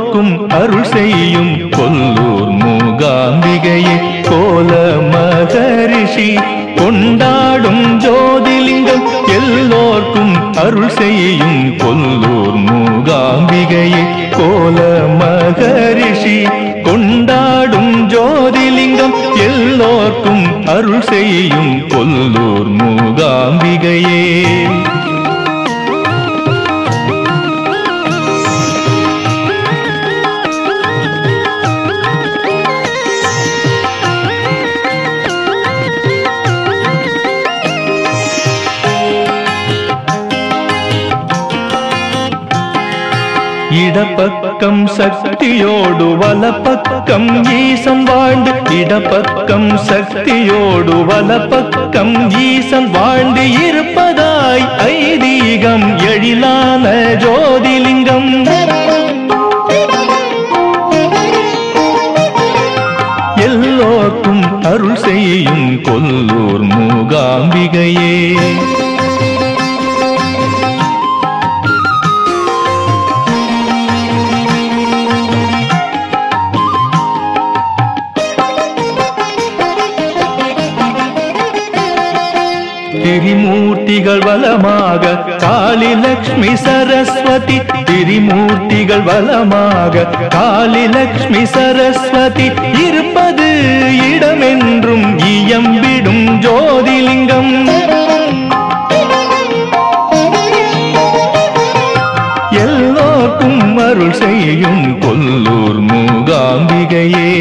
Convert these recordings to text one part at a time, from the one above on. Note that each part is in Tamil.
எல்லோர்க்கும் அருள் செய்யும் கொல்லூர் மூகாம்பிகையே கோல மகரிஷி கொண்டாடும் ஜோதிலிங்கம் எல்லோர்க்கும் அருள் செய்யும் கொல்லூர் மூகாம்பிகையே கோல மகரிஷி கொண்டாடும் ஜோதிலிங்கம் எல்லோர்க்கும் அருள் செய்யும் கொல்லூர் மூகாம்பிகையே இடப்பக்கம் சக்தியோடு வலப்பக்கம் ஈசன் வாழ்ந்து இடப்பக்கம் சக்தியோடு வலப்பக்கம் ஈசன் வாழ்ந்து இருப்பதாய் ஐதீகம் எழிலான ஜோதிலிங்கம் எல்லோர்க்கும் அருள் செய்யும் கொல்லூர் மூகாம்பிகையே திரிமூர்த்திகள் வலமாக காளி லக்ஷ்மி சரஸ்வதி திரிமூர்த்திகள் வலமாக காளி லக்ஷ்மி சரஸ்வதி இருப்பது இடமென்றும் இயம்பிடும் ஜோதிலிங்கம் எல்லோர்க்கும் அருள் செய்யும் கொல்லூர் மூகாம்பிகையே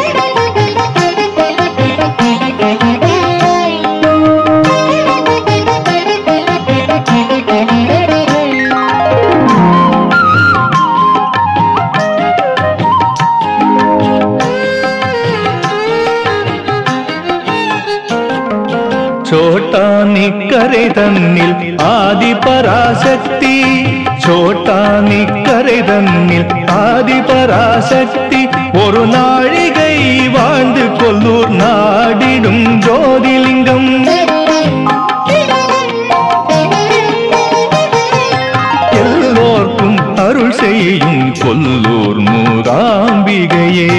சோட்டானிக்கரை தன்னில் ஆதி பராசக்தி சோட்டானிக்கரை தன்னில் ஆதி பராசக்தி ஒரு நாழிகை வாழ்ந்து கொல்லூர் நாடிடும் ஜோதிலிங்கம் எல்லோர்க்கும் அருள் செய்யும் கொல்லூர் மூகாம்பிகையே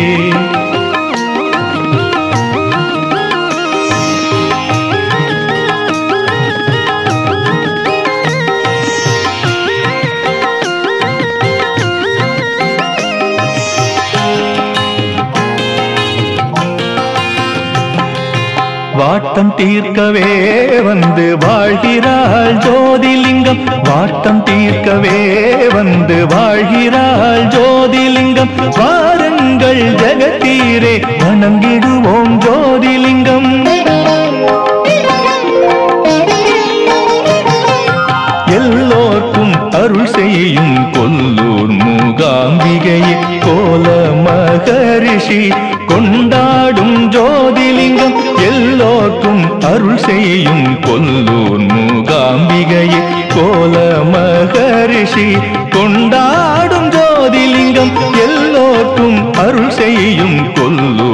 வாட்டம் தீர்க்கவே வந்து வாழ்கிறாள் ஜோதிலிங்கம் வாட்டம் தீர்க்கவே வந்து வாழ்கிறாள் ஜோதிலிங்கம் வாருங்கள் ஜெகத்தீரே வணங்கிடுவோம் ஜோதிலிங்கம் எல்லோர்க்கும் அருள் செய்யும் கொல்லூர் மூகாம்பிகையே கோல மகரிஷி கொண்டாடும் ஜோதிலிங்கம் எல்லோர்க்கும் அருள் செய்யும் கொல்லூர் மூகாம்பிகையே கோல மகரிஷி கொண்டாடும் ஜோதிலிங்கம் எல்லோர்க்கும் அருள் செய்யும் கொல்லூர்